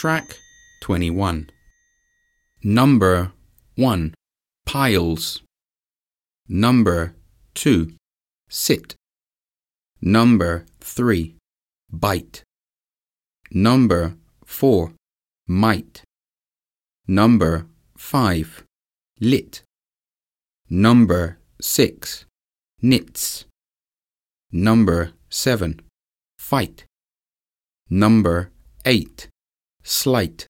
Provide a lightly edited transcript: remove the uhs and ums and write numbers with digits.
Track 21. Number 1. Piles. Number 2. Sit. Number 3. Bite. Number 4. Might. Number 5. Lit. Number 6. Knits. Number 7. Fight. Number 8. Slight.